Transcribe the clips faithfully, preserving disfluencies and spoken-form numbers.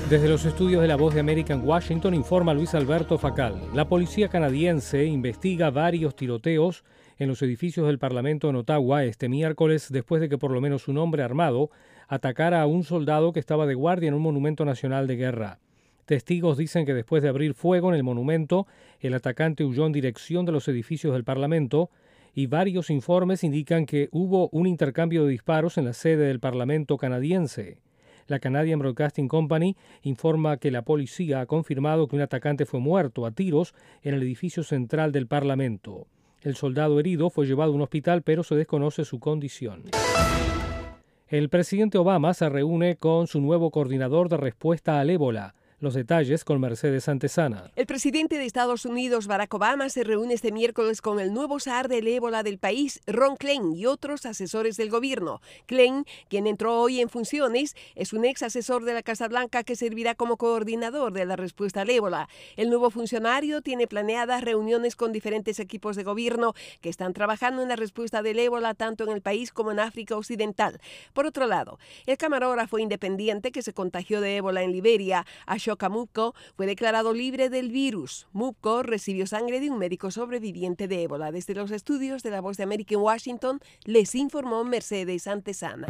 Desde los estudios de La Voz de América en Washington informa Luis Alberto Facal. La policía canadiense investiga varios tiroteos en los edificios del Parlamento en Ottawa este miércoles después de que por lo menos un hombre armado atacara a un soldado que estaba de guardia en un monumento nacional de guerra. Testigos dicen que después de abrir fuego en el monumento, el atacante huyó en dirección de los edificios del Parlamento y varios informes indican que hubo un intercambio de disparos en la sede del Parlamento canadiense. La Canadian Broadcasting Company informa que la policía ha confirmado que un atacante fue muerto a tiros en el edificio central del Parlamento. El soldado herido fue llevado a un hospital, pero se desconoce su condición. El presidente Obama se reúne con su nuevo coordinador de respuesta al ébola. Los detalles con Mercedes Antesana. El presidente de Estados Unidos, Barack Obama, se reúne este miércoles con el nuevo zar del ébola del país, Ron Klain, y otros asesores del gobierno. Klain, quien entró hoy en funciones, es un ex asesor de la Casa Blanca que servirá como coordinador de la respuesta al ébola. El nuevo funcionario tiene planeadas reuniones con diferentes equipos de gobierno que están trabajando en la respuesta del ébola tanto en el país como en África Occidental. Por otro lado, el camarógrafo independiente que se contagió de ébola en Liberia, Ashoka Mupko, fue declarado libre del virus. Mupko recibió sangre de un médico sobreviviente de ébola. Desde los estudios de La Voz de América en Washington, les informó Mercedes Antesana.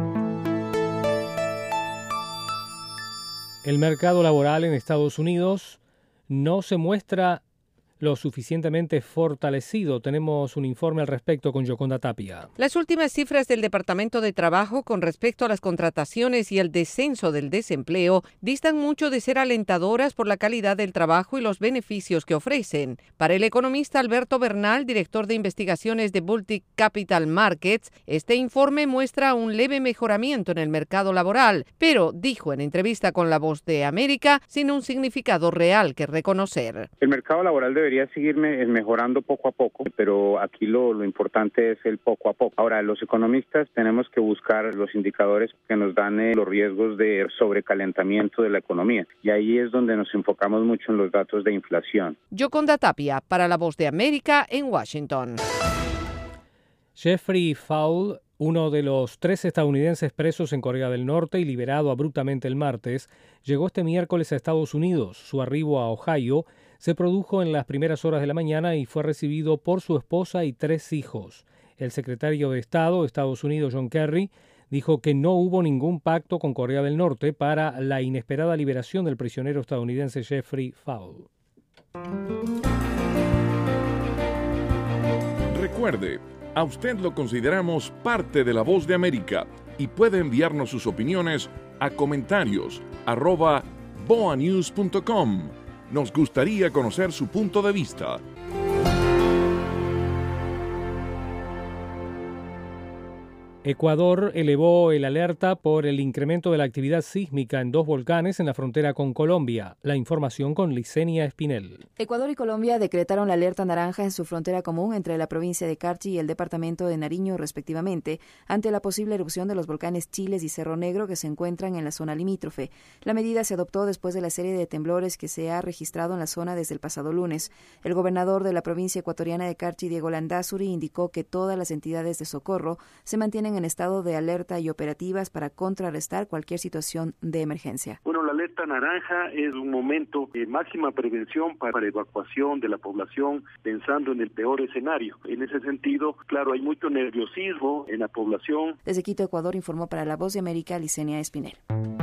El mercado laboral en Estados Unidos no se muestra lo suficientemente fortalecido. Tenemos un informe al respecto con Yoconda Tapia. Las últimas cifras del Departamento de Trabajo con respecto a las contrataciones y el descenso del desempleo distan mucho de ser alentadoras por la calidad del trabajo y los beneficios que ofrecen. Para el economista Alberto Bernal, director de investigaciones de Baltic Capital Markets, este informe muestra un leve mejoramiento en el mercado laboral, pero, dijo en entrevista con La Voz de América, sin un significado real que reconocer. El mercado laboral debe Debería seguir mejorando poco a poco, pero aquí lo, lo importante es el poco a poco. Ahora, los economistas tenemos que buscar los indicadores que nos dan eh, los riesgos de sobrecalentamiento de la economía, y ahí es donde nos enfocamos mucho en los datos de inflación. Yoconda Tapia, para La Voz de América en Washington. Jeffrey Fowle, uno de los tres estadounidenses presos en Corea del Norte y liberado abruptamente el martes, llegó este miércoles a Estados Unidos. Su arribo a Ohio se produjo en las primeras horas de la mañana y fue recibido por su esposa y tres hijos. El secretario de Estado de Estados Unidos, John Kerry, dijo que no hubo ningún pacto con Corea del Norte para la inesperada liberación del prisionero estadounidense Jeffrey Fowle. Recuerde, a usted lo consideramos parte de La Voz de América y puede enviarnos sus opiniones a comentarios arroba boa news punto com. Nos gustaría conocer su punto de vista. Ecuador elevó el alerta por el incremento de la actividad sísmica en dos volcanes en la frontera con Colombia. La información con Licenia Espinel. Ecuador y Colombia decretaron la alerta naranja en su frontera común entre la provincia de Carchi y el departamento de Nariño, respectivamente, ante la posible erupción de los volcanes Chiles y Cerro Negro que se encuentran en la zona limítrofe. La medida se adoptó después de la serie de temblores que se ha registrado en la zona desde el pasado lunes. El gobernador de la provincia ecuatoriana de Carchi, Diego Landázuri, indicó que todas las entidades de socorro se mantienen en estado de alerta y operativas para contrarrestar cualquier situación de emergencia. Bueno, la alerta naranja es un momento de máxima prevención para evacuación de la población, pensando en el peor escenario. En ese sentido, claro, hay mucho nerviosismo en la población. Desde Quito, Ecuador, informó para La Voz de América, Licenia Espinel.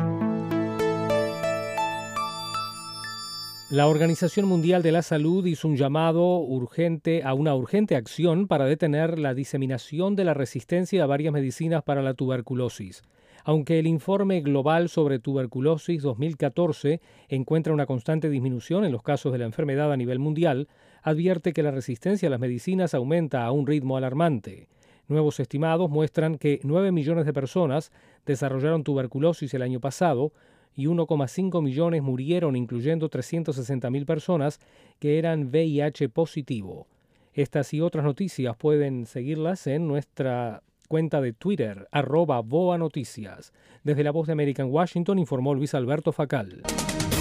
La Organización Mundial de la Salud hizo un llamado urgente a una urgente acción para detener la diseminación de la resistencia a varias medicinas para la tuberculosis. Aunque el informe global sobre tuberculosis dos mil catorce encuentra una constante disminución en los casos de la enfermedad a nivel mundial, advierte que la resistencia a las medicinas aumenta a un ritmo alarmante. Nuevos estimados muestran que nueve millones de personas desarrollaron tuberculosis el año pasado, y uno coma cinco millones murieron, incluyendo trescientas sesenta mil personas que eran V I H positivo. Estas y otras noticias pueden seguirlas en nuestra cuenta de Twitter, arroba Boa Noticias. Desde La Voz de América en Washington informó Luis Alberto Facal.